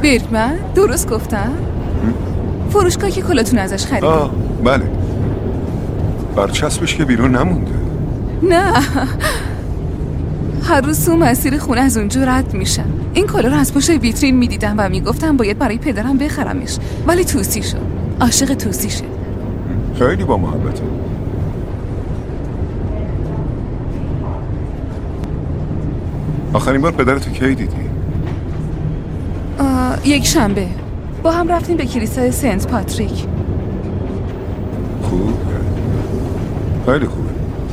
برگمن درست گفتم؟ فروشگاه که کلاتون ازش خریدی. بله. برچسبش که بیرون نمونده. نه، هر روز تو مسیر خونه از اونجا رد میشم. این کلا رو از پشت ویترین میدیدم و میگفتم باید برای پدرم بخرمش، ولی توسی شد. عاشق توسی شد. خیلی با محبته. آخرین بار پدرتو کی دیدی؟ یک شنبه با هم رفتیم به کلیسای سنت پاتریک. خوبه، خیلی خوبه.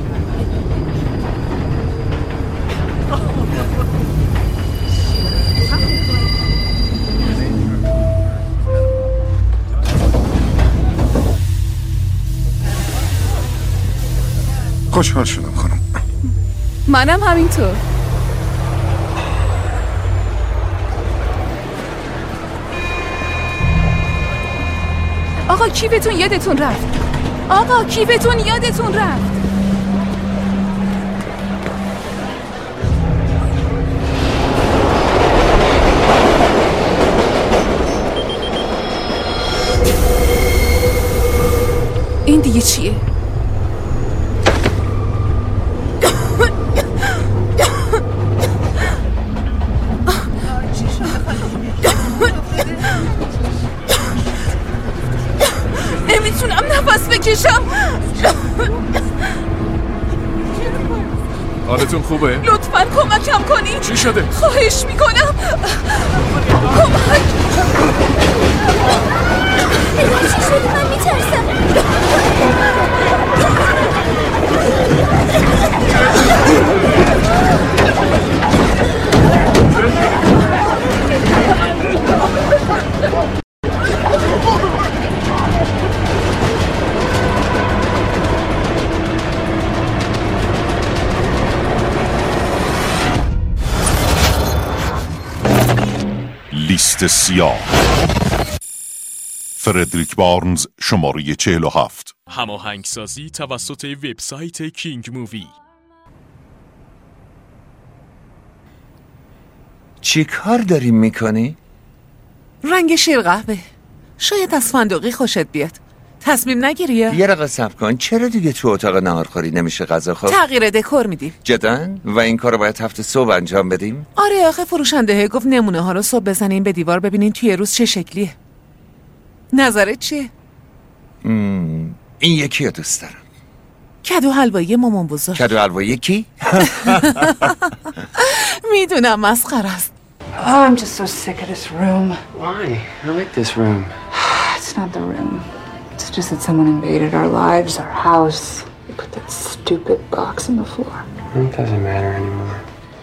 خوشحال شدم خانم. منم همینطور. آقا کیفتون یادتون رفت. آقا کیفتون یادتون رفت. این دیگه چیه؟ نمیتونم نفس بکشم. حالتون خوبه؟ لطفاً کمکم کنید. چی شده؟ خواهش میکنم کمک. چی شده؟ من میترسم. لیست سیاه، فردریک بارنز، شماره 47. هماهنگسازی توسط وبسایت کینگ مووی. چی کار داری میکنی؟ رنگ شیر قهوه. شاید از فندقی خوشت بیاد. تصمیم نگیری؟ یه رقم صبر کن. چرا دیگه تو اتاق نهارخوری نمیشه غذا خورد؟ تغییر دکور میدیم. جداً؟ و این کارو باید هفته صبح انجام بدیم؟ آره آخه فروشنده گفت نمونه ها رو صبح بزنین به دیوار ببینین توی روز چه شکلیه. نظرت چیه؟ این یکی رو دوست دارم. کدو حلوایی مامان بزرگ. کدو حلوایی کی؟ میدونم مسخره است. Oh, I'm just so sick of this room. Why? I like this room. It's not the room. It's just that someone invaded our lives, our house. They put that stupid box on the floor. It doesn't matter anymore.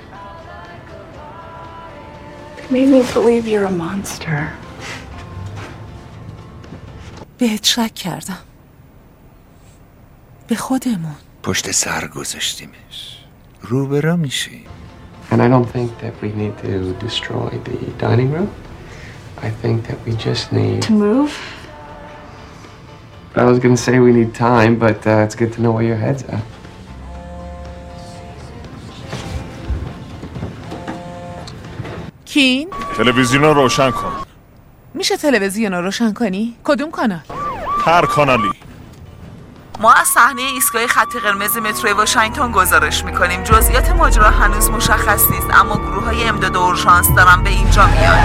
They made me believe you're a monster. بهت شک کردم. به خودمون. پشت سر گذاشتیمش. روبرا میشی. And I don't think that we need to destroy the dining room. I think that we just need... To move? I was going to say we need time, but it's good to know where your head's at. کین؟ تلویزیون رو روشن کن. میشه تلویزیون رو روشن کنی؟ کدوم کانال؟ هر کانالی. ما از صحنه ایستگاه خط قرمز مترو واشنگتن گزارش میکنیم. جزئیات ماجرا هنوز مشخص نیست، اما گروه‌های امداد و اورژانس دارن به اینجا میان.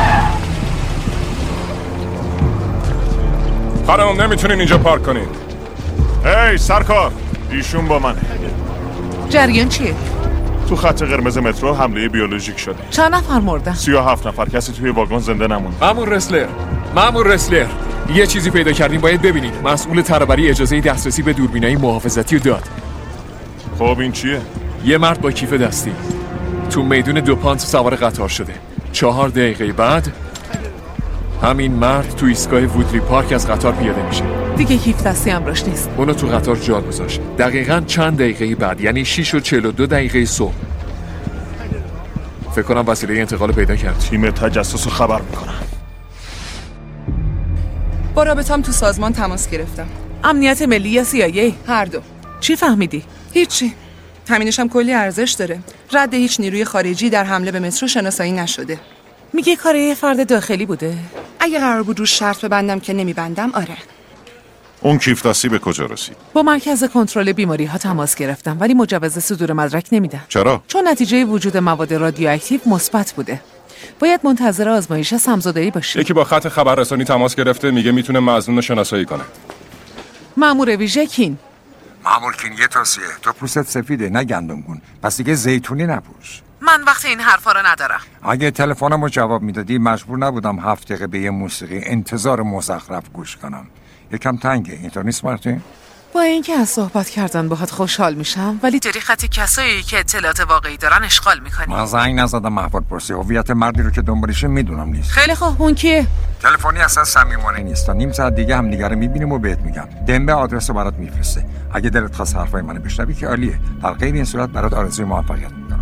خانم نمیتونین اینجا پارک کنین. هی سرکار، ایشون با منه. جریان چیه؟ تو خط قرمز مترو حمله بیولوژیک شده. چند نفر مردن؟ 37 نفر. کسی توی واگن زنده نموند. مامور رسلر یه چیزی پیدا کردیم باید ببینید. مسئول ترابری اجازه دسترسی به دوربینای محافظتی رو داد. خب این چیه؟ یه مرد با کیف دستی تو میدون دوپانت سوار قطار شده. 4 دقیقه بعد همین مرد تو ایستگاه وودلی پارک از قطار پیاده میشه. دیگه کیف دستی هم راش نیست. اونو تو قطار جا گذاشت. دقیقاً چند دقیقه بعد، یعنی 6 و 42 دقیقه صبح، فکر کنم وسیله انتقال پیدا کرد. تیم تجسس رو خبر میکنم. با رابطه‌ام تو سازمان تماس گرفتم. امنیت ملی یا CIA؟ هر دو. چی فهمیدی؟ هیچی. تامینش هم کلی ارزش داره. رد هیچ نیروی خارجی در حمله به مترو شناسایی نشده. میگه کار یه فرد داخلی بوده؟ اگه قرار بود روش شرط ببندم که نمیبندم، آره. اون کیف دستی به کجا رسید؟ با مرکز کنترل بیماری ها تماس گرفتم ولی مجوز صدور مدرک نمیدن. چرا؟ چون نتیجه وجود مواد رادیواکتیو مثبت بوده. باید منتظر آزمایش سمزدایی باشی. یکی با خط خبررسانی تماس گرفته، میگه میتونه مظنون رو شناسایی کنه. مأمور ویژه کین. مأمور کین، یه توصیه. تو پوستت سفیده نه گندمگون، پس دیگه زیتونی نپوش. من وقت این حرفا رو ندارم. اگه تلفنمو جواب میدادی مجبور نبودم 7 دقیقه به یه موسیقی انتظار مزخرف گوش کنم. یکم تنگه، اینطور نیست مارتین؟ با اینکه از صحبت کردن باهات خوشحال میشم ولی داری خط کسایی که اطلاعات واقعی دارن اشغال میکنی. من زنگ نزدم احوال پرسی، هویت مردی رو که دنبالشه میدونم نیست. خیلی خوب، اون کیه؟ تلفنی اصلا صمیمانه نیست. تا نیم ساعت دیگه هم دیگه رو میبینیم و بهت میگم. دنبه آدرس رو برات میفرسته. اگه دلت خواست حرفای منو بشنوی که عالیه. در غیر این صورت برات آرزوی موفقیت میکنم.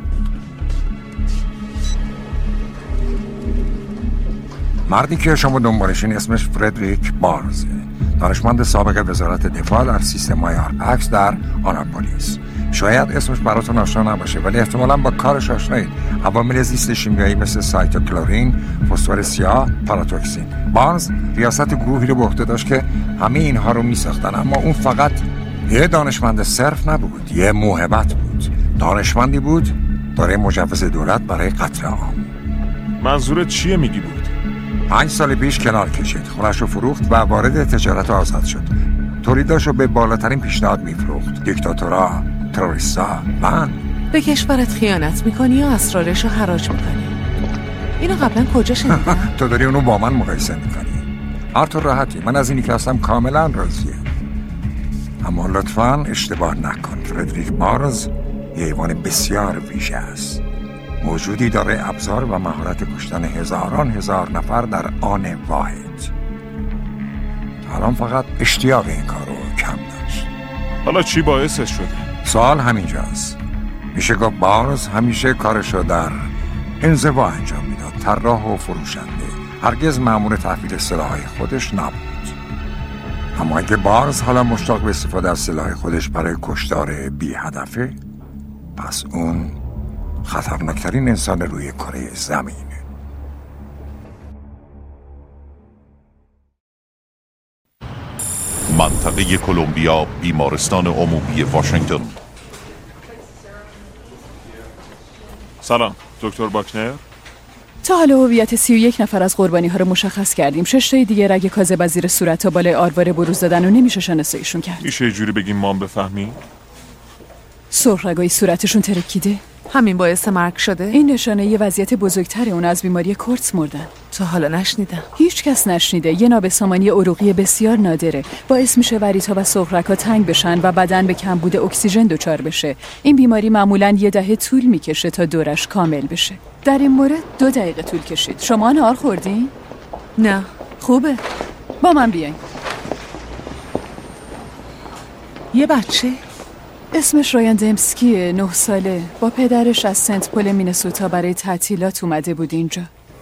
مردی که شما دنبالشین اسمش فردریک بارزه، دانشمند سابق وزارت دفاع در سیستم‌های آرپکس در آناپولیس. شاید اسمش براتون آشنا نباشه ولی احتمالاً با کارش آشنایید. عوامل زیست شیمیایی مثل سایتوکلورین، فسفر سیاه، پاراتوکسین. بارنز ریاست گروهی رو به عهده داشت که همه اینها رو می‌ساختن، اما اون فقط یه دانشمند صرف نبود، یه موهبت بود. دانشمندی بود داره مجوز دولت برای قتل عام. منظورت چیه میگی بود؟ 5 سال پیش کنار کشید، خونش رو فروخت و وارد تجارت آزاد شد. تولیداشو به بالاترین پیشنهاد میفروخت. دیکتاتورها، تروریستا، من. به کشورت خیانت میکنی یا اسرارش رو حراج میکنی؟ اینو قبلا کجا شنیدم؟ تو داری اونو با من مقایسه میکنی. هر طور راحتی، من از اینی که هستم کاملا راضیه. اما لطفاً اشتباه نکن. فردریک بارز یه حیوان بسیار ویژه است. موجودی داره ابزار و مهارت کشتن هزاران هزار نفر در آن واحد. الان فقط اشتیاق این کارو کم داشت. حالا چی باعثش شده؟ سوال همینجاست. میشه گفت بارز همیشه کارشو در انزوا انجام میداد. طراح و فروشنده، هرگز مأمور تحویل سلاح‌های خودش نبود. اما اگه بارز حالا مشتاق به استفاده از سلاح خودش برای کشتار بی هدفه، پس اون خطرناکترین انسان روی کره زمینه. منطقه کلمبیا، بیمارستان عمومی واشنگتن. سلام، دکتر باکنر. تا حالا هویت 31 نفر از قربانی ها رو مشخص کردیم. 6 تای دیگه رگ کاذب از زیر صورت تا بالای آرواره بروز دادن و نمیشه شناساییشون کرد. میشه یه جوری بگیم ما هم بفهمیم؟ سرخ رگای صورتشون ترکیده. همین باعث مرگ شده؟ این نشانه یه وضعیت بزرگتره. اون از بیماری کورتز مردن. تا حالا نشنیدم. هیچ کس نشنیده. یه نابسامانی عروقی بسیار نادره. باعث میشه وریدها و سرخ رگ‌ها تنگ بشن و بدن به کمبود اکسیژن دچار بشه. این بیماری معمولاً 10 دهه طول میکشه تا دورش کامل بشه. در این مورد 2 دقیقه طول کشید. شما نهار خوردین؟ نه. خوبه. با من بیاین. یه بچه؟ اسمش رایان دمسکیه، 9 ساله. با پدرش از سنت پول مینسوتا برای تعطیلات اومده بود اینجا.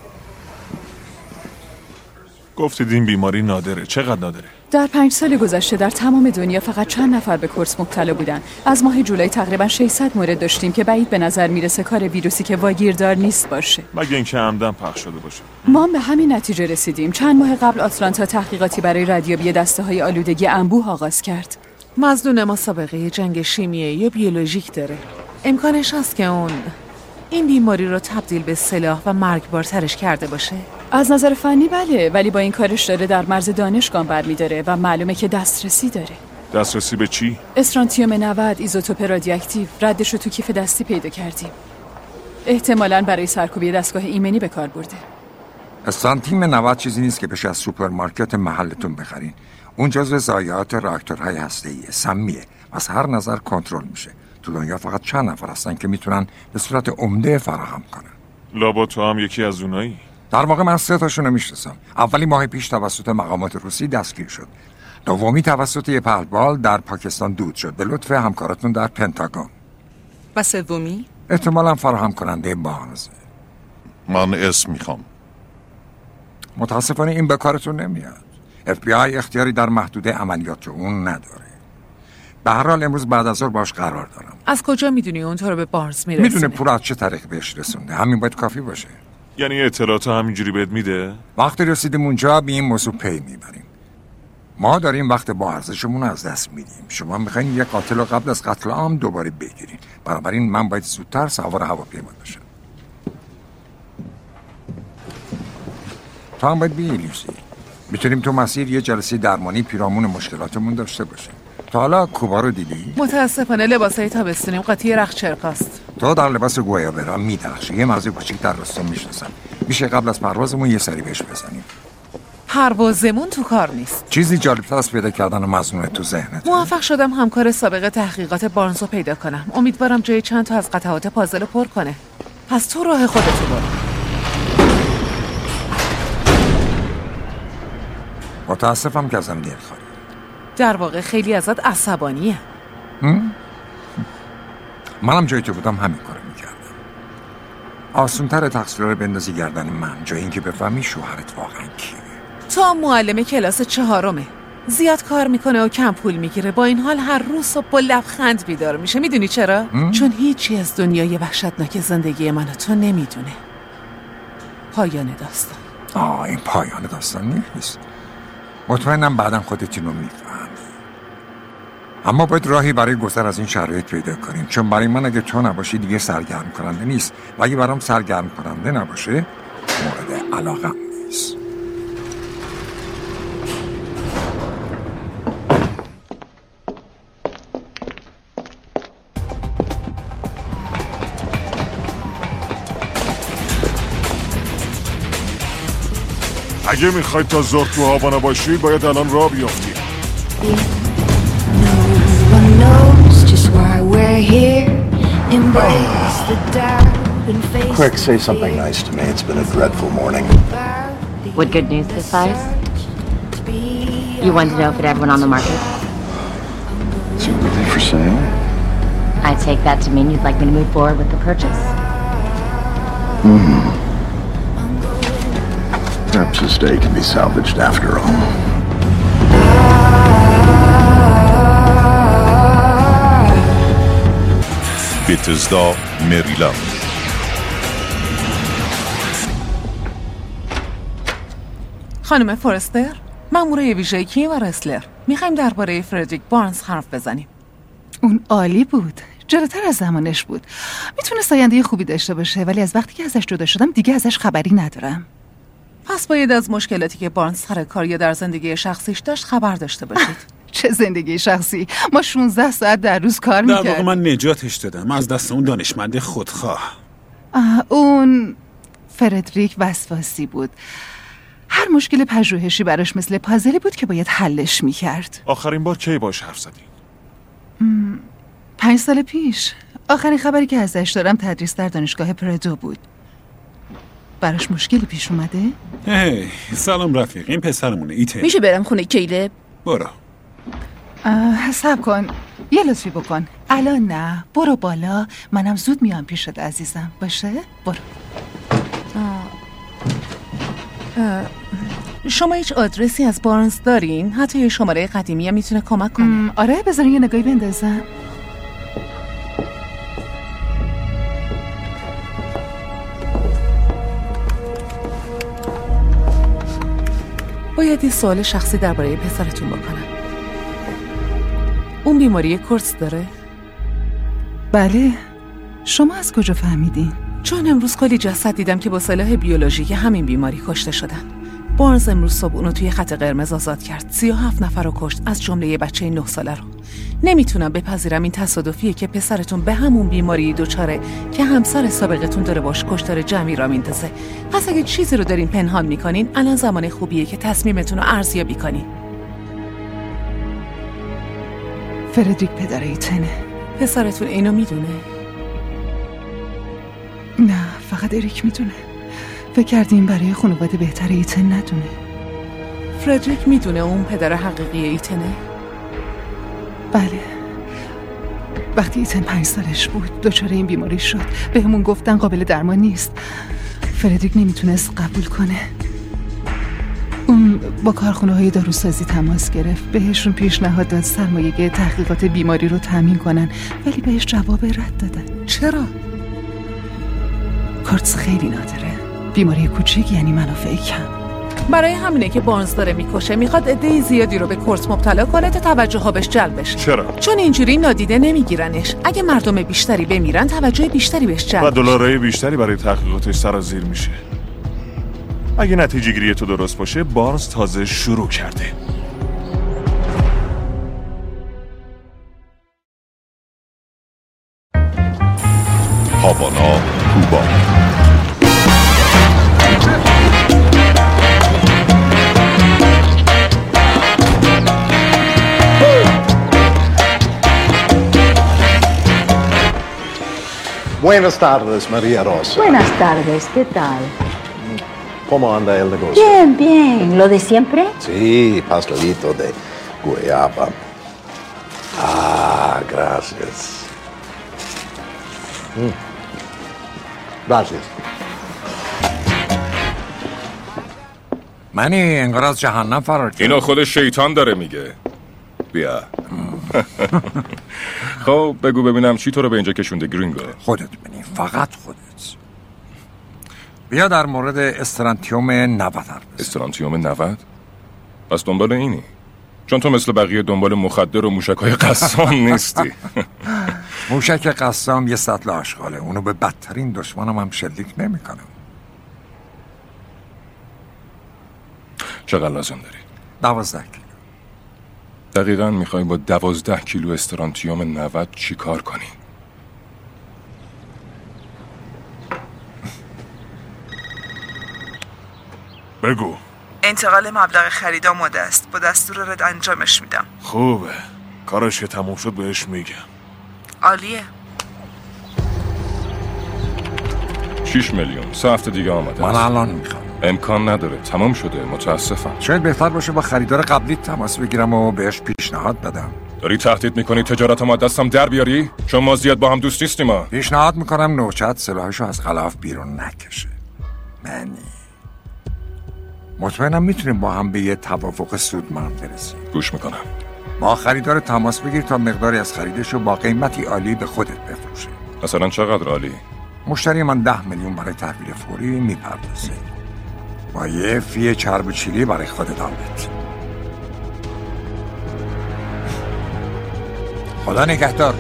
گفتید این بیماری نادره. چقدر نادره؟ در 5 سال گذشته در تمام دنیا فقط چند نفر به کورتز مبتلا بودن. از ماه جولای تقریبا 600 مورد داشتیم که بعید به نظر میرسه کار ویروسی که واگیردار نیست باشه. مگه اینکه عمدن پخش شده باشه. ما به همین نتیجه رسیدیم. چند ماه قبل آتلانتا تحقیقاتی برای ردیابی دسته‌های آلودگی انبوه آغاز کرد. مظنون ما سابقه جنگ شیمیایی یا بیولوژیک داره. امکانش هست که اون این بیماری رو تبدیل به سلاح و مرگبارترش کرده باشه؟ از نظر فنی بله، ولی با این کارش داره در مرز دانش گام برمی‌داره و معلومه که دسترسی داره. دسترسی به چی؟ استرانتیوم 90 ایزوتوپ رادیواکتیو. ردش رو تو کیف دستی پیدا کردیم. احتمالاً برای سرکوبی دستگاه ایمنی به کار برده. استرانتیوم 90 چیزی نیست که بشه از سوپرمارکت محلتون بخرین. اون جزو ضایعات راکتورهای هسته‌ایه، سمیه، از هر نظر کنترل میشه. تو دنیا فقط چند نفر هستن که میتونن به صورت عمده فراهم کنن. لابا تو هم یکی از اونایی؟ در واقع من 3 تاشون رو میشناسم. اولی ماه پیش توسط مقامات روسی دستگیر شد. دومی توسط یه پهلوان در پاکستان دود شد به لطف همکاراتون در پنتاگون. و سومی؟ احتمالاً فراهم کننده بارزه. من اسم میخوام. متاسفانه این به کارتون نمیاد. FBI اختیاری در محدوده عملیات اون نداره. به هر حال امروز بعد از ظهر باش قرار دارم. از کجا میدونی اون تو رو به بارز میرسونه؟ میدونه پول از چه طریق بهش رسونده. همین باید کافی باشه. یعنی اطلاعات همینجوری بهت میده؟ وقتی رسیدیم اونجا به این موضوع پی میبریم. ما داریم وقت با ارزشمون از دست میدیم. شما میخواین یک قاتل رو قبل از قتل عام دوباره بگیرین. بنابراین من باید زودتر سوار هواپیما بشم. تو هم باید بیایی لیزی. میتونیم تو مسیر یه جلسه درمانی پیرامون مشکلاتمون داشته باشیم. تا حالا کوبا رو دیدی؟ متاسفانه لباسای تابستونیم قاطی رختچرکاست. تو در لباس گویابرا میدرخشی. یه مغازه کوچیک در راستا میشناسم. میشه قبل از پروازمون یه سری بهش بزنیم. پروازمون تو کار نیست. چیزی جالبتر از پیدا کردن مظنون تو ذهنت. موفق شدم همکار سابق تحقیقات بارنز رو پیدا کنم. امیدوارم جای چند تا از قطعات پازل رو پر کنه. پس تو راه خودتو برو. متاسفم که ازم دلخوری. در واقع خیلی ازت عصبانیه. منم جای تو بودم همین کارو میکردم. آسون‌تر تقصیر رو بندازی گردن من جای اینکه بفهمی شوهرت واقعا کیه. تو معلم کلاس 4. زیاد کار میکنه و کم پول میگیره. با این حال هر روز صبح با لبخند بیدار میشه. میدونی چرا؟ چون هیچی از دنیای وحشتناک زندگی من و تو نمیدونه. پایان داستان. این پایان داستان نیست. مطمئنم بعدم خودت اینو میفهمی. اما باید راهی برای گذر از این شرایط پیدا کنیم. چون برای من اگه تو نباشی دیگه سرگرم کننده نیست. و اگه برام سرگرم کننده نباشه مورد علاقم نیست. اگه میخواید تا ظهر تو هاوانا باشی باید الان راه بیافتی. Quick, say something nice to me. It's been a dreadful morning. What good news this size? You want to know if it ever went on the market? Is it really for sale? I take that to mean you'd like me to move forward with the purchase. Perhaps this day can be salvaged after all. بتزدا، مریلند. خانم فورستر، مأموره ویژه کیم و رسلر. میخوایم درباره فردریک بارنز حرف بزنیم. اون عالی بود. جلوتر از زمانش بود. میتونست آینده خوبی داشته باشه، ولی از وقتی که ازش جدا شدم دیگه ازش خبری ندارم. پس باید از مشکلاتی که بارنز سر کار یا در زندگی شخصیش داشت خبر داشته باشید. چه زندگی شخصی؟ ما 16 ساعت در روز کار میکردیم. در واقع من نجاتش دادم از دست اون دانشمند خودخواه. اون فردریک وسواسی بود. هر مشکل پژوهشی براش مثل پازلی بود که باید حلش میکرد. آخرین بار کی باش حرف زدی؟ 5 سال پیش. آخرین خبری که ازش دارم تدریس در دانشگاه پردو بود. براش مشکلی پیش اومده؟ هی سلام رفیق، این پسرمونه ایتن. میشه برم خونه کیلب؟ برو. صبر کن، یه لطفی بکن. الان نه، برو بالا. منم زود میام پیشت عزیزم. باشه؟ برو. شما هیچ آدرسی از بارنز دارین؟ حتی یه شماره قدیمی هم میتونه کمک کنه. آره، بذارین یه نگاهی بندازم. باید یه سوال شخصی درباره پسرتون بکنم. اون بیماری کورتز داره؟ بله. شما از کجا فهمیدین؟ چون امروز کلی جسد دیدم که با سلاح بیولوژیکی همین بیماری کشته شدن. بارنز امروز صبح اونو توی خط قرمز آزاد کرد. 37 نفر رو کشت، از جمله یه بچه 9 ساله رو. نمیتونم بپذیرم این تصادفیه که پسرتون به همون بیماری دچاره که همسر سابقتون داره باش کشتار جمعی را میندازه. پس اگه چیزی رو دارین پنهان میکنین، الان زمان خوبیه که تصمیمتون رو ارزیابی کنین. فردریک پدر ایتنه. پسرتون اینو میدونه؟ نه، فقط اریک میدونه. فکر کردیم برای خانواده بهتر ایتن ندونه. فردریک میدونه اون پدر حقیقی ایتنه؟ بله. وقتی ایتن 5 سالش بود دچار این بیماری شد. بهمون گفتن قابل درمان نیست. فردریک نمیتونست قبول کنه. اون با کارخونه‌های داروسازی تماس گرفت. بهشون پیشنهاد داد سرمایه‌گذاری تحقیقات بیماری رو تامین کنن، ولی بهش جواب رد دادن. چرا؟ کورتز خیلی نادره. بیماری کوچک یعنی منافع کم. برای همینه که بارنز داره میکشه. میخواد عده زیادی رو به کورس مبتلا کنه تا توجه ها بهش جلب بشه. چرا؟ چون اینجوری نادیده نمیگیرنش. اگه مردم بیشتری بمیرن توجه بیشتری بهش جلب و دلارای بیشتری برای تحقیقاتش سرازیر میشه. اگه نتیجه گیری تو درست باشه، بارنز تازه شروع کرده. هاوانا، کوبا. Buenas tardes, María Rosa. Buenas tardes, ¿qué tal? ¿Cómo anda el negocio? Bien, bien. ¿Lo de siempre? Sí, pastelito de guayaba. Ah, gracias. Gracias. منی انگار از جهنم فرار کرد. اینو خود شیطان داره میگه. بیا. خب بگو ببینم چی تو رو به اینجا کشونده گرینگو؟ خودت بینی، فقط خودت. بیا در مورد استرانتیوم 90 حرف بزن. استرانتیوم 90؟ پس دنبال اینی؟ چون تو مثل بقیه دنبال مخدر و موشک‌های قسام نیستی. موشک قسام یه سطل آشغاله، اونو به بدترین دشمنم هم شلیک نمی‌کنم. چقدر لازم داری؟ 12 کیلو. دقیقاً میخوای با 12 کیلو استرانتیوم 90 چی کار کنی؟ بگو. انتقال مبلغ خرید آماده است. با دستور رد انجامش میدم. خوبه. کارش که تموم شد بهش میگم. عالیه. 6 میلیون. 3 هفته دیگه آماده من است. الان میخوام. امکان نداره. تمام شده. متاسفم. شاید بهتر باشه با خریدار قبلی تماس بگیرم و بهش پیشنهاد بدم. داری تهدید میکنی تجارت ما دستم در بیاری؟ چون ما زیاد با هم دوست نیستیم ما. پیشنهاد میکنم نوچت سلاحشو از غلاف بیرون نکشه. منی مطمئنم میتونیم با هم به یه توافق سودمند برسیم. گوش میکنم. با خریدار تماس بگیر تا مقداری از خریدشو با قیمتی عالی به خودت بفروشه. مثلا چقدر عالی؟ مشتری من 10 میلیون برای تحویل فوری میپردازه. با یه فی چرب و چیلی برای خودت آمد. خدا نگهدار.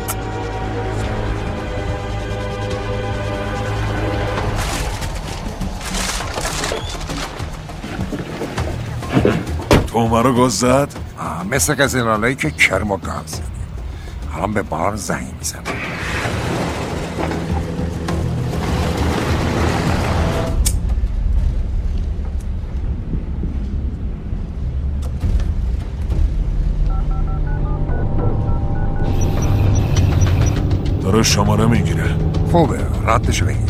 تو مرا گاز زد؟ مثل گزینالایی که کرم و گاز زده. الان به بار زنگ میزنم. داره شماره میگیره. خوبه ردشو بگیر.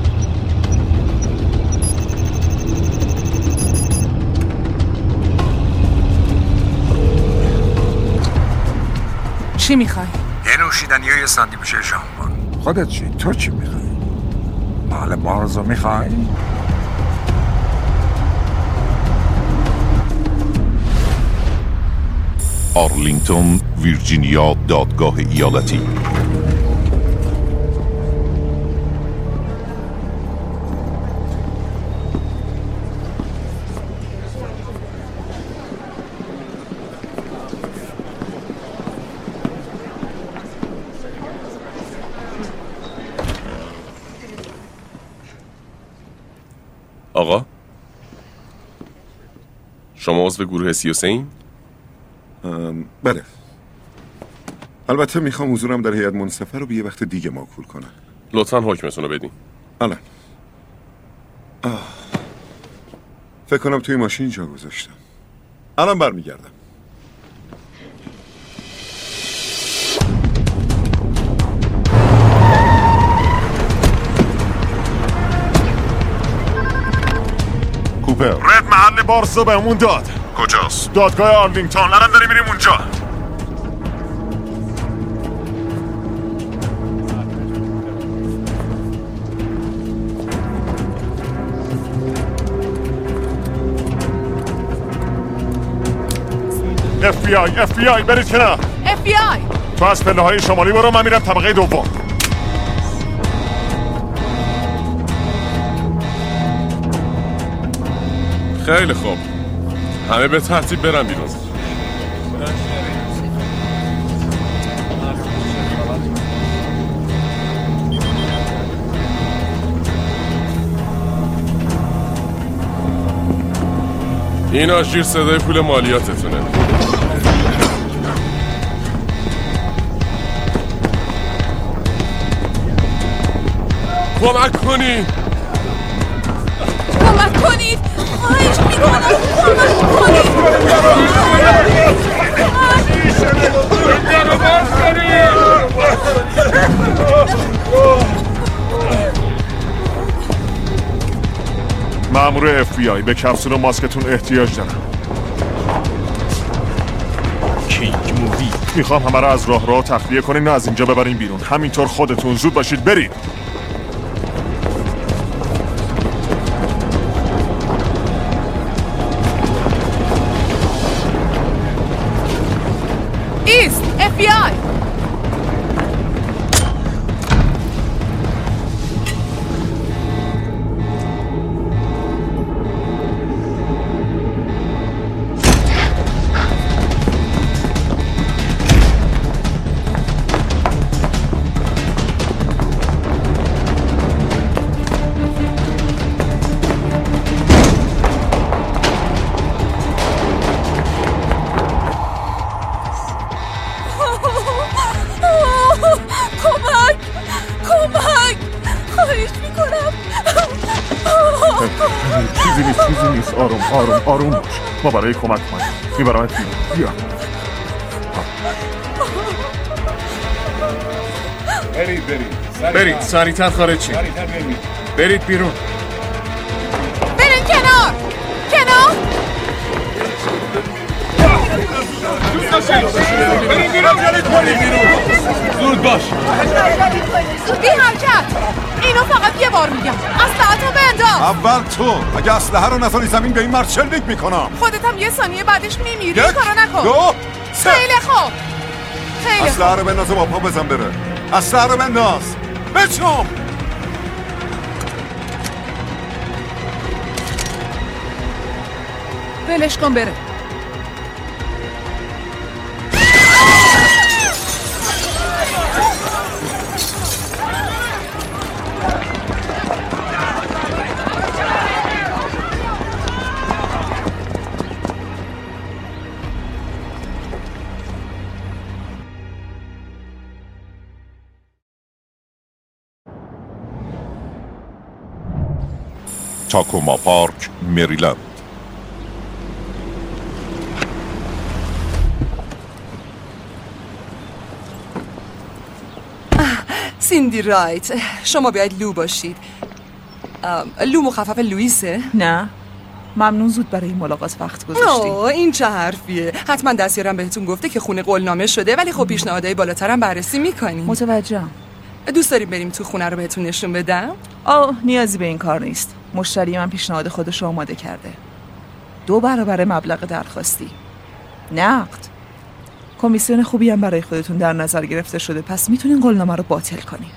چی میخوای؟ یه نوشیدنی و یه ساندویچ ژامبون. خودت چی؟ تو چی میخوای؟ مال بارزو میخوای؟ آرلینگتون، ویرجینیا، دادگاه ایالتی. آقا شما عضو گروه 33 این؟ بله. البته میخوام حضورم در هیئت منصفه رو به یه وقت دیگه موکول کنم. لطفاً حکمتون رو بدین. الان فکر کنم توی ماشین جا گذاشتم. الان برمیگردم. کوپر رد محل بارسو بهمون داد. کجاست؟ دادگاه آرلینگتون. الان داریم میریم اونجا. FBI برید کنار. FBI تو از پله های شمالی برو، من میرم طبقه دوم. خیلی خوب، همه به ترتیب برن بیرون. این آژیر صدای پول مالیاتتونه. کمک کنید! کمک کنید! خواهش میکنم کمک کنید! مأمور FBI به کپسول و ماسکتون احتیاج دارم. کینگ مووی میخوام همه را از راه تخلیه کنین، نه از اینجا ببرین بیرون. همینطور خودتون زود باشید برید. ایست FBI. چیزی نیست. آروم باش. ما برای کمک کنیم میبرمت بیرون. بیا برید سریعتر خارج شید. برید بیرون. برید کنار. برید بیرون. زود باش. بی حرکت. اینو فقط یه بار میگم. اسلحه‌تو بنداز. اول تو. اگه اسلحه رو نذاری زمین به این مرد شلیک میکنم. خودت هم یه ثانیه بعدش میمیری. این کارو نکن. 2 3 خیلی خوب. اسلحه رو بنداز و با پا بزن بره. اسلحه رو بنداز. بچم. ولش کن بره. تاکوما پارک، مریلند. سیندی رایت، شما باید لو باشید. لو مخفف لوئیسه؟ نه ممنون، زود برای ملاقات وقت گذاشتی. این چه حرفیه؟ حتما دستیارم بهتون گفته که خونه قولنامه شده، ولی خب پیشنهادهای بالاترم بررسی میکنیم. متوجهم. دوست داریم بریم تو خونه رو بهتون نشون بدم؟ نیازی به این کار نیست. مشتری من پیشنهاد خودش رو آماده کرده. 2 برابر مبلغ درخواستی. نقد. کمیسیون خوبی هم برای خودتون در نظر گرفته شده، پس میتونین قولنامه رو باطل کنین.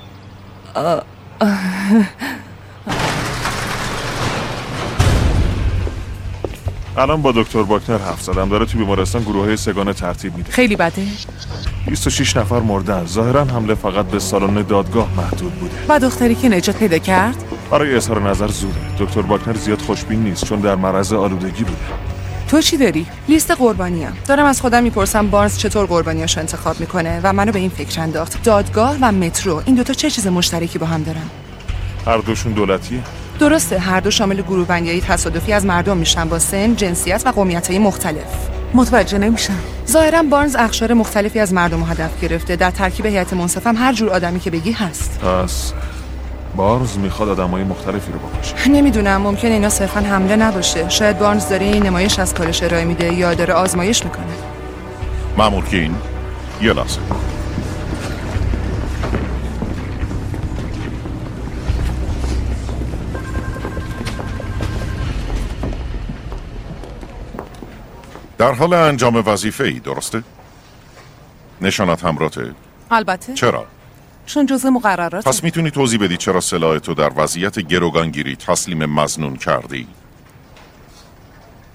الان با دکتر باکنر حرف زدم، داره تو بیمارستان گروه‌های سگانه ترتیب میده. خیلی بده. 26 نفر مردن. ظاهرا حمله فقط به سالن دادگاه محدود بوده. و دختری که نجات پیدا کرد؟ برای اظهار نظر زوده. دکتر باکنر زیاد خوشبین نیست چون در معرض آلودگی بوده. تو چی داری؟ لیست قربانیام. دارم از خودم میپرسم بارنز چطور قربانیاشو انتخاب میکنه و منو به این فکر انداخت. دادگاه و مترو، این دوتا چه چیز مشترکی با هم دارن؟ هر دوشون دولتیه. درسته، هر دو شامل گروه بندی‌های تصادفی از مردم میشن با سن، جنسیت و قومیت‌های مختلف. متوجه نمیشم. ظاهرا بارنز اقشار مختلفی از مردم رو هدف گرفته. در ترکیب هیئت منصفم هر جور آدمی که بگی هست. پس بارنز میخواد آدمای مختلفی رو بکشه. نمیدونم، ممکنه اینا صرفا حمله نباشه. شاید بارنز داره این نمایش از کارش ارائه میده یا داره آزمایش میکنه. مأمور کین، یه لحظه. در حال انجام وظیفه‌ای، درسته؟ نشانت همراهته؟ البته. چرا؟ چون جزء مقررات. پس میتونی توضیح بدی چرا سلاحتو در وضعیت گروگانگیری تسلیم مظنون کردی؟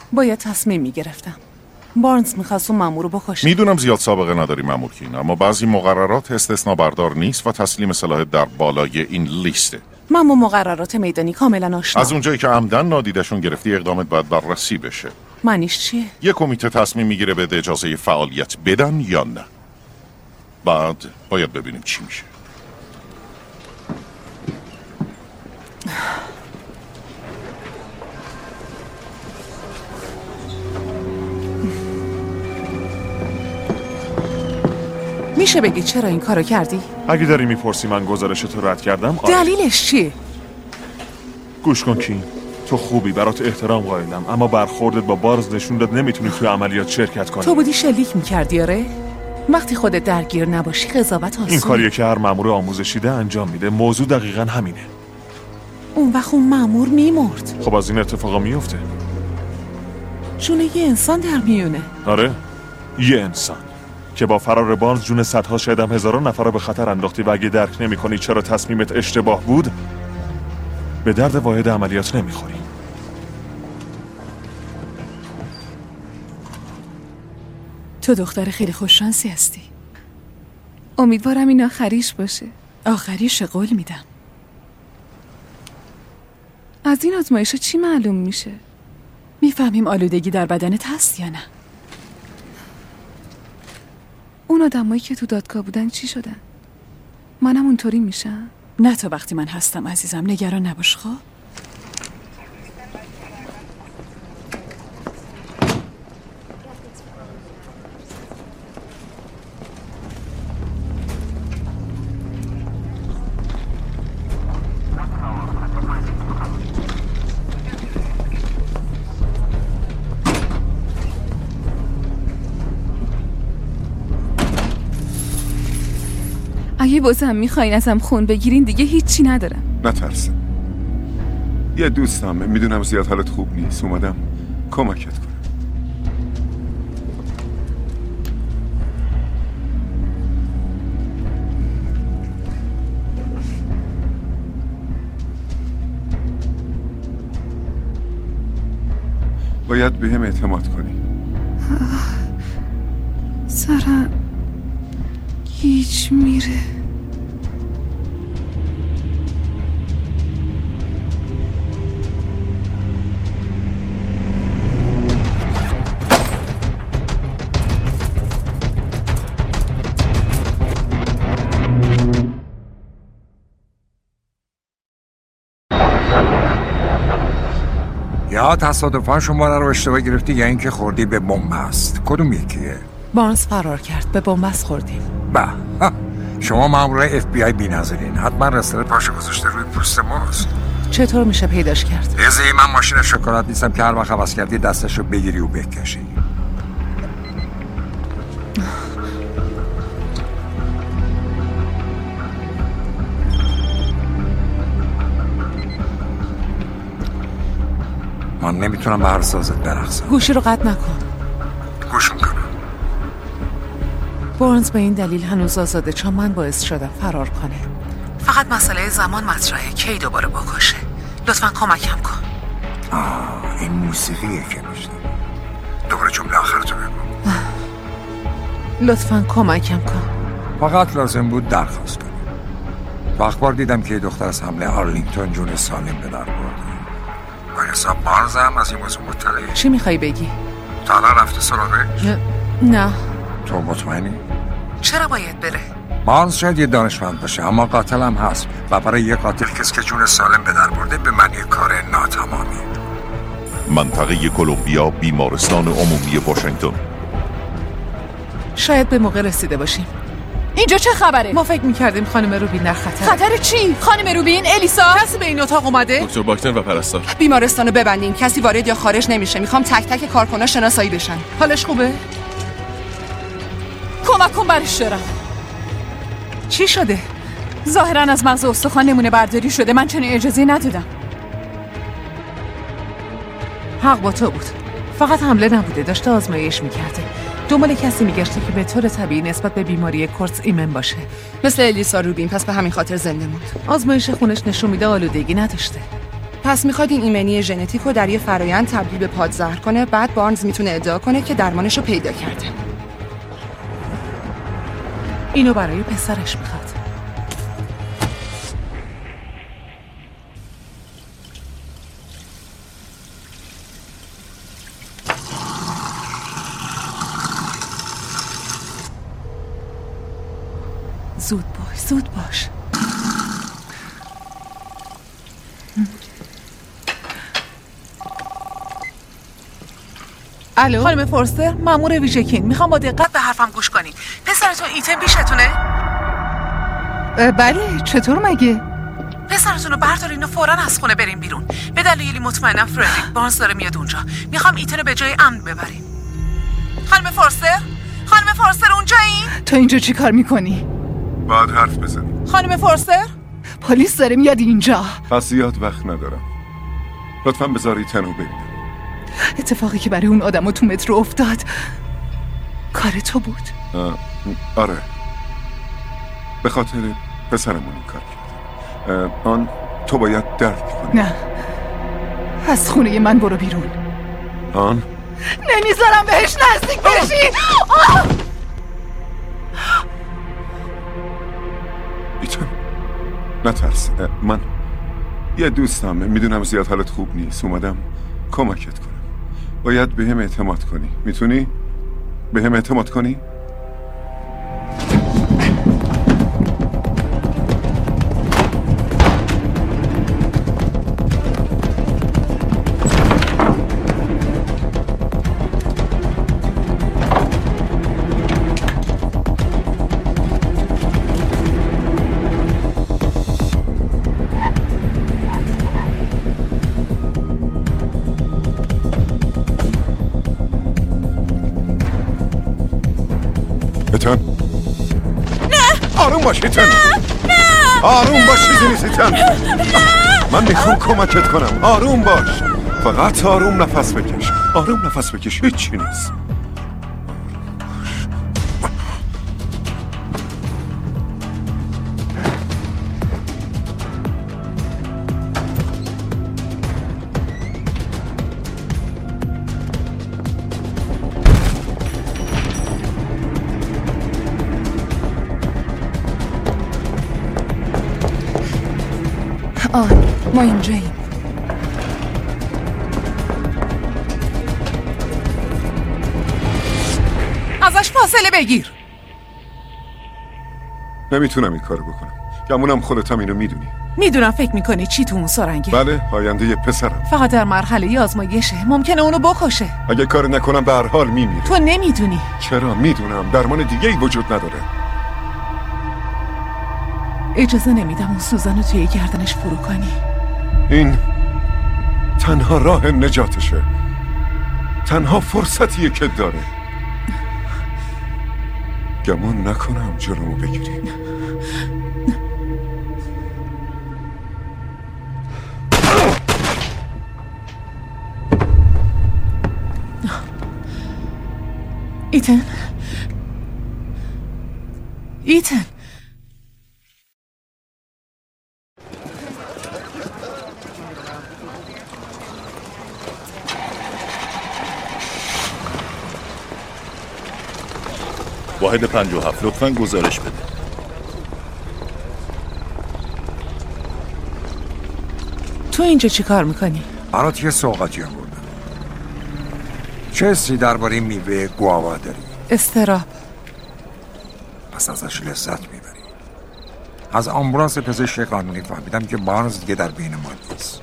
باید تصمیم میگرفتم. بارنز میخواست اون مأمور رو بکشه. میدونم زیاد سابقه نداری مأمور کین، اما بعضی مقررات استثنا بردار نیست و تسلیم سلاحت در بالای این لیسته. من با مقررات میدانی کاملا آشنام. از اونجایی که عمدن نادیدشون گرفتی اقدامت باید بررسی بشه. معنیش چیه؟ یک کمیته تصمیم میگیره بده اجازه فعالیت بدن یا نه. بعد باید ببینیم چی میشه. میشه بگی چرا این کارو کردی؟ اگه داری میپرسی من گزارشتو رد کردم، آره. دلیلش چیه؟ گوش کن کین، تو خوبی، برات احترام قائلم، اما برخوردت با بارز نشون داد نمیتونی توی عملیات شرکت کنی. تو بودی شلیک میکردی آره؟ وقتی خودت درگیر نباشی قضاوت آسونه. این کاریه که هر مأمور آموزشی ده انجام میده. موضوع دقیقاً همینه. اون وقت اون مأمور میمرد. خب از این اتفاقا میفته. جون یه انسان در میونه. آره، یه انسان که با فرار بارنز جون صدها شاید هم هزاران نفر رو به خطر انداختی و اگه درک نمی‌کنی چرا تصمیمت اشتباه بود، به درد واحد عملیات نمیخوری. تو دختر خیلی خوششانسی هستی. امیدوارم این آخریش باشه. آخریش قول میدم. از این آزمایش‌ها چی معلوم میشه؟ میفهمیم آلودگی در بدنت هست یا نه. اون آدمایی که تو دادگاه بودن چی شدن؟ منم اونطوری میشم؟ نه تا وقتی من هستم عزیزم، نگران نباش. خب اگه بازم میخواین ازم خون بگیرین دیگه هیچی ندارم. نترس. یه دوستم، میدونم زیاد حالت خوب نیست، اومدم کمکت کنم. باید به هم اعتماد کنی. سرم هیچ میره. یا تصادفاً شماره رو اشتباه گرفتی یا اینکه خوردی به بن‌بست. کدوم یکیه؟ بارنز فرار کرد، به بن‌بست خوردیم. شما مامورای FBI بی‌نظیرین. حتما رستوران پاشو گذاشته روی پوست ماست. چطور میشه پیداش کرد؟ من ماشین شکلات نیستم که هر وقت حواس کردی دستشو بگیری و بکشی. من نمیتونم به هر سازت برقصم. گوشی رو قطع نکن. گوش میکنم. بارنز به این دلیل هنوز آزاده چون من باعث شدم فرار کنه. فقط مسئله زمان مطرحه کی دوباره بکشه. لطفاً کمکم کن. این موسیقیه که میشنم. دوباره جمله آخرتو بگو. لطفاً کمکم کن. فقط لازم بود درخواست کنی. تو اخبار دیدم که دختر از حمله آرلینگتون جون سالم به در برده. با حساب بارنز هم از این موضوع مطلعه. چی میخوای بگی؟ تا الان رفته سراغش؟ نه. تو مطمئنی؟ چرا باید بره؟ بارنز شاید یه دانشمند باشه اما قاتل هم هست و برای یه قاتل کسی که جون سالم به در برده به معنی کار ناتمامی. منطقه کلمبیا، بیمارستان عمومی واشنگتن. شاید به موقع رسیده باشیم. اینجا چه خبره؟ ما فکر میکردیم خانم روبین در خطر. خطر چی؟ خانم روبین؟ الیسا؟ کسی به این اتاق اومده؟ دکتر باکتن و پرستار. بیمارستانو ببندین، کسی وارد یا خارج نمیشه. میخوام تک تک کارکنان شناسایی بشن. حالش خوبه؟ کمک کن برش دارم. چی شده؟ ظاهراً از مغز استخوان نمونه برداری شده. من چنین اجازه ندادم. حق با تو بود. فقط حمله نبوده، داشته آزمایش میکرده. دنبال کسی میگشته که به طور طبیعی نسبت به بیماری کورتز ایمن باشه. مثل الیسا روبین، پس به همین خاطر زنده موند. آزمایش خونش نشون میده آلودگی نداشته. پس میخواد این ایمنی ژنتیک رو در یه فرایند تبدیل به پادزهر کنه، بعد بارنز میتونه ادعا کنه که درمانش رو پیدا کرده. اینو برای پسرش میخواد. زود باش. الو خانم فورستر، مأمور ویژکین، میخوام با دقت به حرفم گوش کنین. پسرتون ایتن پیشتونه؟ بله، چطور مگه؟ پسرتون رو بردارین و فوراً از خونه بریم بیرون. به دلیلی مطمئنم فردریک بارنز داره میاد اونجا. میخوام ایتن رو به جای امن ببریم. خانم فورستر اونجایین؟ تو اینجا چی کار میکنی؟ باید حرف بزنی. خانم فورستر؟ پلیس داره میاد اینجا. پس زیاد وقت ندارم. لطفاً بذاری تنو ببینم. اتفاقی که برای اون آدمو تو مترو افتاد کار تو بود؟ آره، به خاطر پسرمون این کار کرد. آن تو باید درک کنی. نه، از خونه من برو بیرون. آن نمیذارم بهش نزدیک بشی. ایتن نترس، من یه دوستم، میدونم زیاد حالت خوب نیست، اومدم کمکت کنم. باید به هم اعتماد کنی. میتونی به هم اعتماد کنی؟ ایتن آروم باش ایتن. آروم باش، چیزی نیست ایتن. من میخوام کمکت کنم. آروم باش، فقط آروم نفس بکش. هیچی نیست. ما اینجاییم. ازش فاصله بگیر. نمیتونم این کارو بکنم. گمونم خودت هم اینو میدونی. میدونم فکر میکنی چی تو اون سرنگه. بله، آینده یه پسرم. فقط در مرحله آزمایشه، ممکنه اونو بکشه. اگه کار نکنم به هر حال میمیره. تو نمیدونی. چرا؟ میدونم درمان دیگه ای وجود نداره. اجازه نمیدم اون سوزن رو توی گردنش فرو کنی. این تنها راه نجاتشه، تنها فرصتیه که داره. گمان نکنم جلومو بگیری. ایتن واحد 57 لطفاً گزارش بده. تو اینجا چی کار میکنی؟ برات یه سوغاتی آوردم. چه حسی درباره میوه گواوا داری؟ استراب. پس ازش لذت میبری. از آمبولانس پزشک قانونی فهمیدم که بارنز دیگه در بین ما نیست.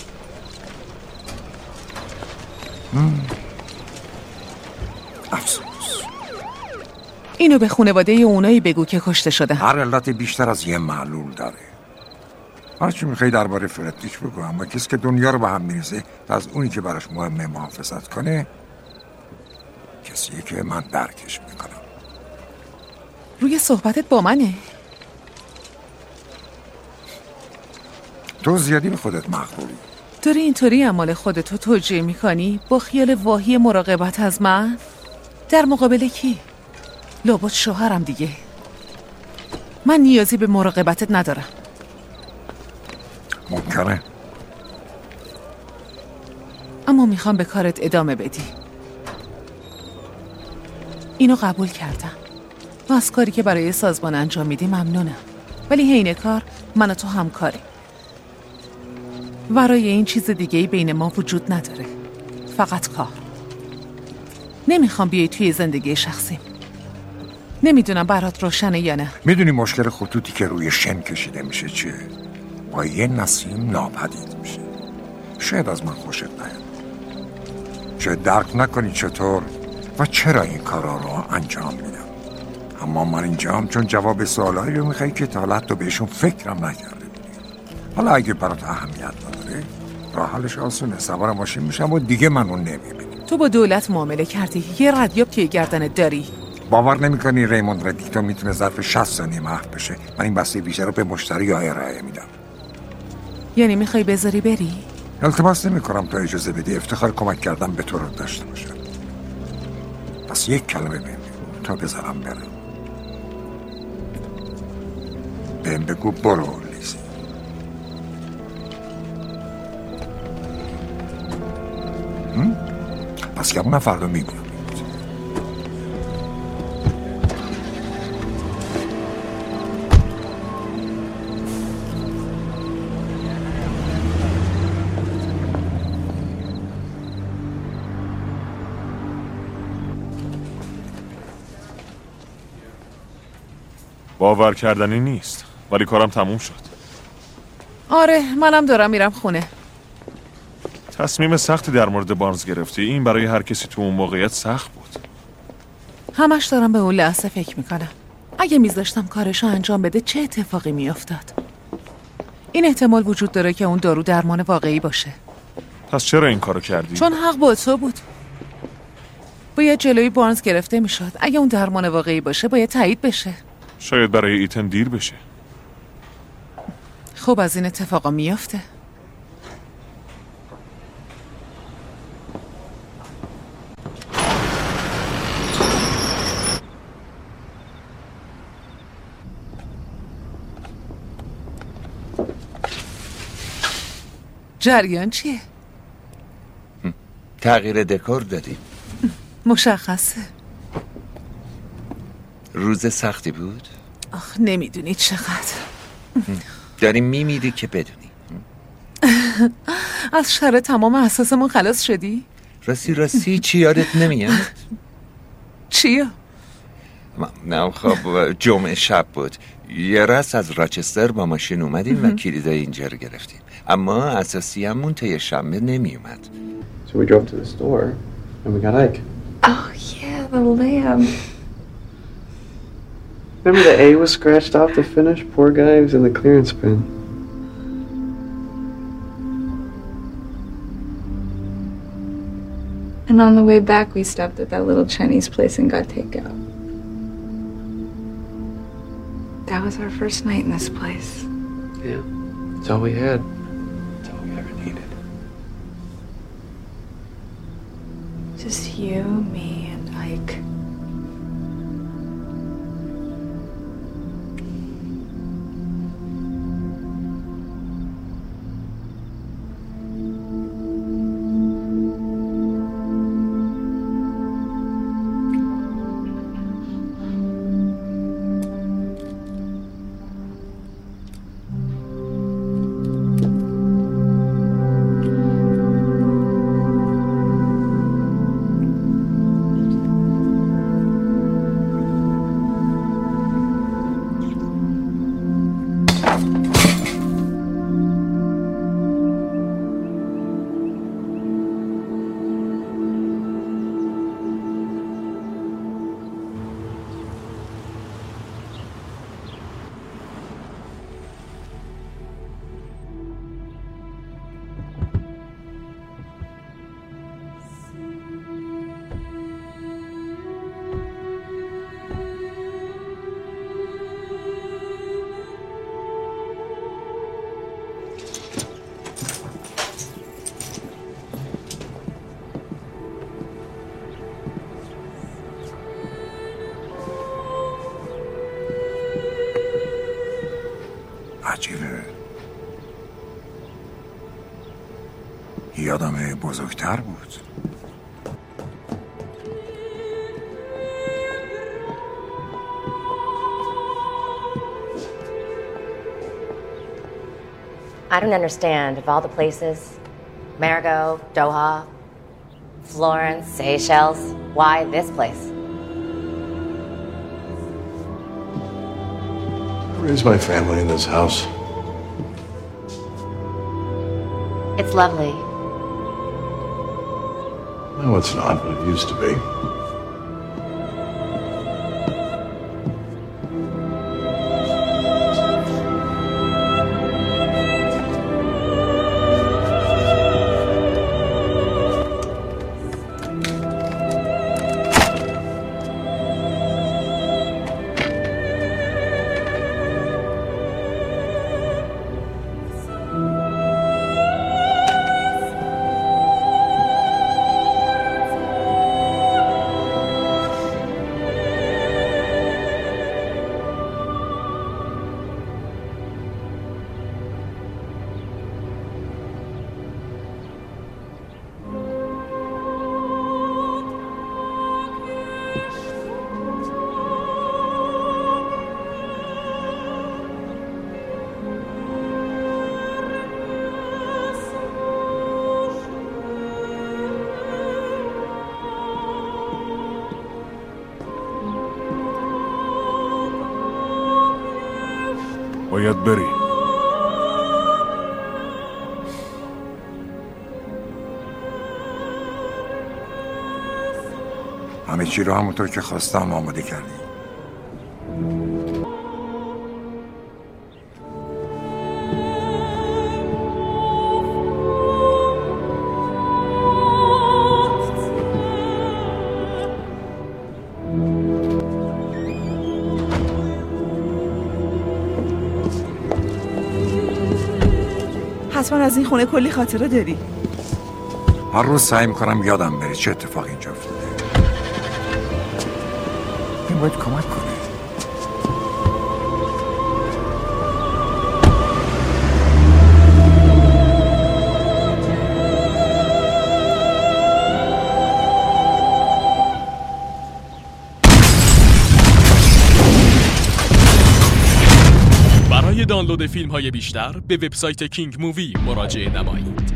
افسوس. اینو به خانواده اونایی بگو که کشته شده. هر علت بیشتر از یه معلول داره. هرچی میخوای درباره فردریک بگو، اما کسی که دنیا رو به هم میریزه و از اونی که براش مهمه محافظت کنه کسیه که من درکش میکنم. روی صحبتت با منه؟ تو زیادی به خودت مغروری. داری اینطوری اعمال خودتو توجیه میکنی با خیال واهی مراقبت از من؟ در مقابل کی؟ لابد شوهرم دیگه. من نیازی به مراقبتت ندارم. ممکنه، اما میخوام به کارت ادامه بدی. اینو قبول کردم و از کاری که برای سازمان انجام میدی ممنونم، ولی حین کار من و تو همکاریم. ورای این چیز دیگه‌ای بین ما وجود نداره، فقط کار. نمیخوام بیای توی زندگی شخصیم. نمیدونم برات روشنه یا نه. میدونی مشکل خطوطی که روی شن کشیده میشه چیه؟ با یه نسیم ناپدید میشه. شاید از من خوشت نیاد، شاید درک نکنی چطور و چرا این کارا رو انجام میدم، اما من اینجام چون جواب سوالایی رو میخوای که تا حالا تو بهشون فکرم نکرده بودی. حالا اگه برات اهمیت نداره، راه حلش آسونه. سوار ماشین میشم و دیگه منو نمیبینی. تو با دولت معامله کردی، یه ردیاب توی گردنت داری. باور نمیکنی ریموند ردیکتو میتونه ظرف 60 ثانیه محو بشه. من این بسته ویژه رو به مشتری یا ارائه میدم. یعنی میخوای بذاری بری؟ التماس نمیکنم تا اجازه بدی افتخار کمک کردن به تو رو داشته باشم. پس یک کلمه بهم بگو تا بذارم برم. بهم بگو برو لیزی. پس که اونم فردا میگونم. باور کردنی نیست، ولی کارم تموم شد. آره، منم دارم میرم خونه. تصمیم سختی در مورد بارنز گرفتی. این برای هر کسی تو اون موقعیت سخت بود. همش دارم به اون لحظه فکر میکنم. اگه میذاشتم کارشو انجام بده چه اتفاقی میافتاد؟ این احتمال وجود داره که اون دارو درمان واقعی باشه. پس چرا این کارو کردی؟ چون حق با تو بود. باید جلوی بارنز گرفته میشد. اگه اون درمان واقعی باشه باید تایید بشه. شاید برای ایتن دیر بشه. خب از این اتفاقا میافته. جریان چیه؟ تغییر دکور دادیم. مشخصه. روز سختی بود؟ آخ نمیدونی چقدر. داری میمیری که بدونی. از شر تمام اساسمون خلاص شدی؟ راستی چی یادت نمیاد؟ چیو؟ نه خب جمعه شب بود. یه رس از راچستر با ماشین اومدیم و کلیدای اینجا رو گرفتیم، اما اساسی همون تا شنبه نمی اومد. So we drove to the store and we got Ike. Oh yeah, the lamb. Remember the A was scratched off the finish? Poor guy, he was in the clearance bin. And on the way back, we stopped at that little Chinese place and got takeout. That was our first night in this place. Yeah, that's all we had. That's all we ever needed. Just you, me, and Ike. آدم بزرگتر بود. I don't understand, of all the places, Marigot, Doha, Florence, Seychelles, why this place? I raised my family in this house. It's lovely. No, it's not, but it used to be. باید بری. همه چی رو همونطور که خواستم آماده کردی. حتما از این خونه کلی خاطره داری. هر روز سعی میکنم یادم بره چه اتفاقی اینجا افتاده. این باید کمک کنه. برای دانلود فیلم‌های بیشتر به وبسایت کینگ مووی مراجعه نمایید.